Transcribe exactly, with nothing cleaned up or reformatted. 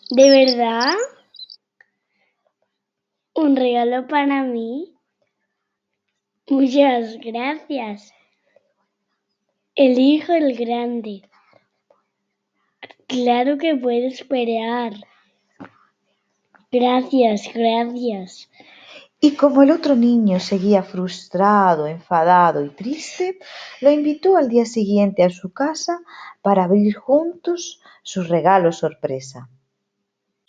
¿De verdad? ¿Un regalo para mí? Muchas gracias. El hijo el grande. Claro que puedo esperar. Gracias, gracias. Y como el otro niño seguía frustrado, enfadado y triste, lo invitó al día siguiente a su casa para abrir juntos su regalo sorpresa.